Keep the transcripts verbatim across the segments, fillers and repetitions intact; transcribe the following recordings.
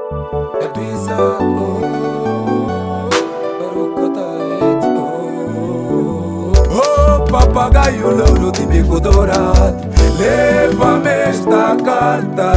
É bizarro. Oh, papagaio louro de bico dourado, leva-me esta carta.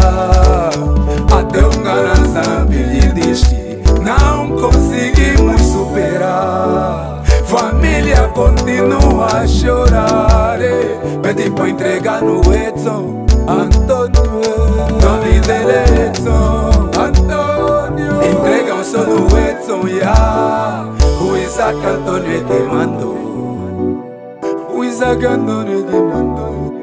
Até um garançambe lhe diz que não conseguimos superar. Família continua a chorar. Pedi para entregar no Edson Antônio. Nome dele é Edson Antônio. Entregam só no Edson, yeah. O Isaac Antônio é que mandou. O Isaac Antônio é que mandou.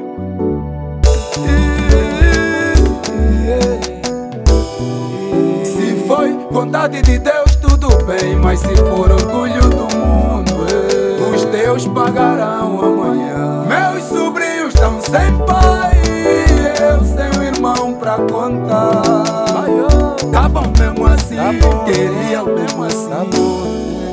Se foi vontade de Deus, tudo bem. Mas se for orgulho do mundo, os teus pagarão amanhã. Meus sobrinhos estão sem pai, eu sem um irmão pra contar. Tá bom mesmo assim, tá bom, queria mesmo assim, tá bom.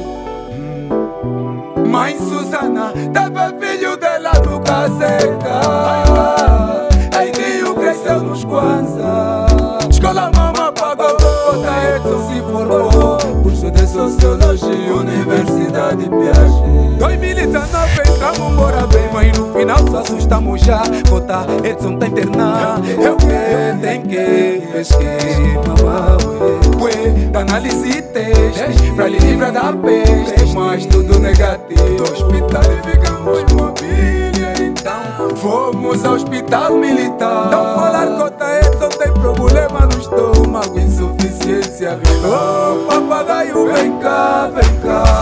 Mãe Susana teve filho dela no Caseca. Aidinho cresceu nos Kwanza. Escola mama pagou, outra Edson se formou. Curso de Sociologia, Universidade Piaget. dois mil e dezenove entramos, bora bem, mas no final só assustamos já. Cota Edson tá internado. Eu que tem que pesquisar. Ué, da análise e teste pra lhe livrar da peste, mas tudo negativo. Do hospital e ficamos mobília, então fomos ao hospital militar. Não falar cota Edson tem problema no estômago, insuficiência renal. Oh, papagaio, vem cá, vem cá,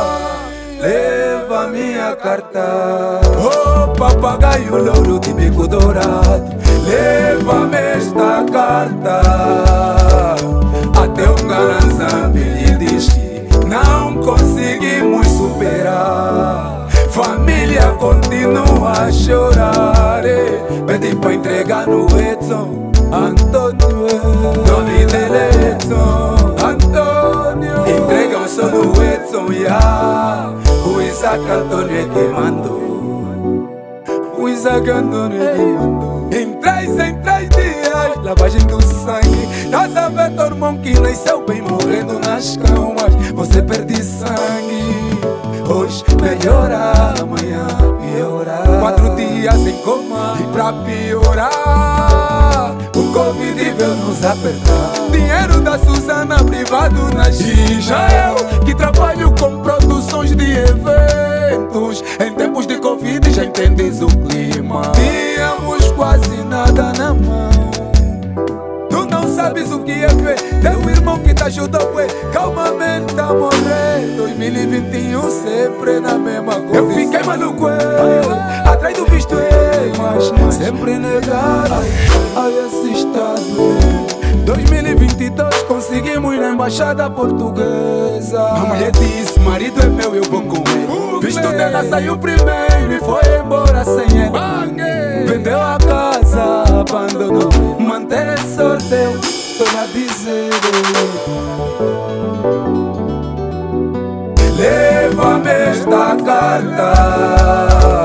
leva minha carta. Oh, papagaio louro de bico dourado, leva-me esta carta. Até um garançambe lhe diz que não conseguimos superar. Família continua a chorar. Pedi para entregar no Edson Antônio. Nome dele é Edson Antônio. Entregam só no Edson, yeah. O Isaac Antônio é que mandou. O Isaac Antônio é que mandou. Em três, em três dias, lavagem do sangue. Tá sabendo, irmão, que nasceu bem morrendo nas camas. Você perde sangue, hoje melhora, amanhã piorar. Quatro dias em coma e pra piorar, o Covid veio nos apertar. Dinheiro da Susana privado na G. Já eu que trabalho com produções de eventos, em tempos de Covid já entendes o clima. Tínhamos quase nada na mão. Tu não sabes o que é ver teu irmão que te ajudou, ué, calmamente a morrer. dois mil e vinte e um sempre na mesma coisa. Eu fiquei maluco, ué, atrás do visto, ué, mas sempre negado a esse estado. dois mil e vinte e dois conseguimos na embaixada portuguesa. A mulher disse, marido é meu, eu vou com ele. Visto dela saiu primeiro e foi embora sem ele. Vendeu a casa, abandonou, manter sorteio, tô a dizer. Leva-me esta carta.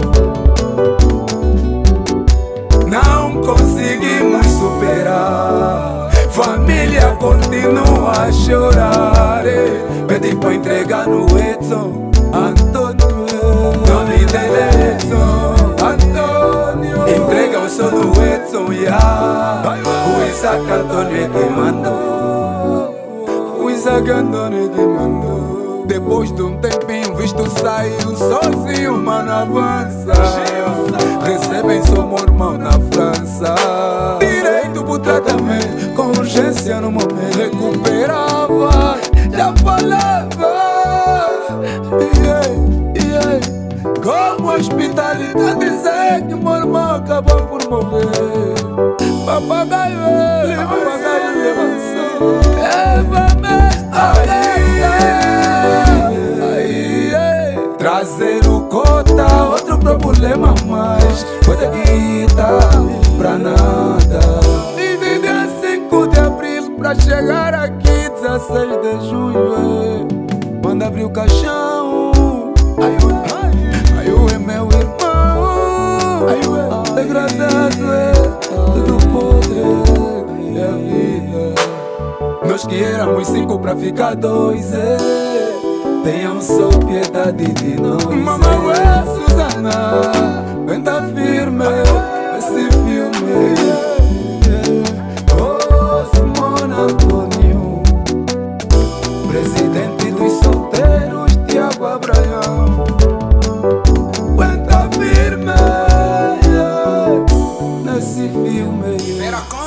Não conseguimos superar. Família continua a chorar. Pedi para entregar no Edson Antônio. Nome dele é Edson Antônio. Entregam só no Edson, yeah. O Isaac Antônio é que mandou. O Isaac Antônio é que mandou. Depois de um tempinho, visto saiu sozinho, mano, avança. Recebem só meu irmão na França. Direito pro tratamento, com urgência no momento. Recuperava, já falava, yeah, yeah. Como hospitalidade dizer que meu irmão acabou por morrer. Papagaio, papagaio, leva-me, leva-me a trazer o cota, outro problema mais. Foi da guita pra nada. E de dia cinco de abril pra chegar aqui dezesseis de junho, manda abrir o caixão. Ai, ai, ai, é meu irmão. Ai, degradado, é tudo podre, é a vida. Nós que éramos cinco pra ficar dois, é. Tenham só piedade de nós. Mamãe, é Susana, aguenta firme esse filme. Oh, Simone Antônio, presidente dos solteiros, Tiago Abraham. Aguenta firme nesse filme.